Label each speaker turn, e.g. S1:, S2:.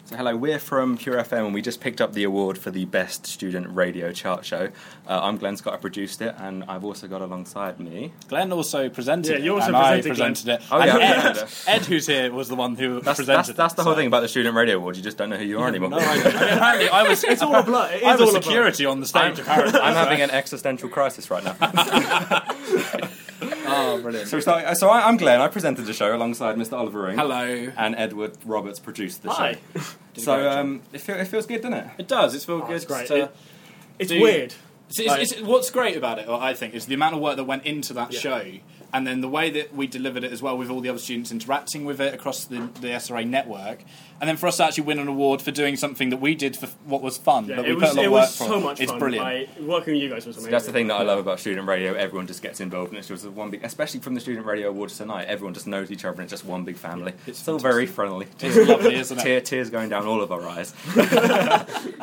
S1: So hello, we're from Pure FM and we just picked up the award for the Best Student Radio Chart Show. I'm Glenn Scott, I produced it, and I've also got alongside me...
S2: Glenn also presented it,
S3: you also
S2: and I presented it.
S1: Oh,
S2: and
S1: yeah,
S2: Ed, who's here, was the one who presented it.
S1: That's the whole thing about the Student Radio Award, you just don't know who you are anymore.
S2: No, I don't. Apparently, I was...
S3: It's all a blur. It is
S2: I was
S3: all a
S2: security on the stage, apparently.
S1: I'm having an existential crisis right now.
S2: Oh, brilliant.
S1: So I'm Glenn, I presented the show alongside Mr. Oliver Ring.
S2: Hello.
S1: And Edward Roberts produced the show.
S3: Hi.
S1: So it feels good, doesn't it?
S2: It does, it's good.
S3: It's great.
S2: to
S3: It's
S2: do-
S3: weird.
S2: What's great about it, I think, is the amount of work that went into that show, and then the way that we delivered it as well, with all the other students interacting with it across the SRA network, and then for us to actually win an award for doing something that we did for what was fun,
S3: Yeah,
S2: but we
S3: it
S2: put a lot of work
S3: was
S2: for.
S3: so much
S2: It's
S3: fun.
S2: brilliant.
S3: Working with you guys was amazing.
S1: That's the thing that I love about student radio. Everyone just gets involved, and it's just one big. Especially from the Student Radio Awards tonight, everyone just knows each other, and it's just one big family.
S2: It's
S1: all very friendly.
S2: It's lovely, isn't it?
S1: Tears going down all of our eyes.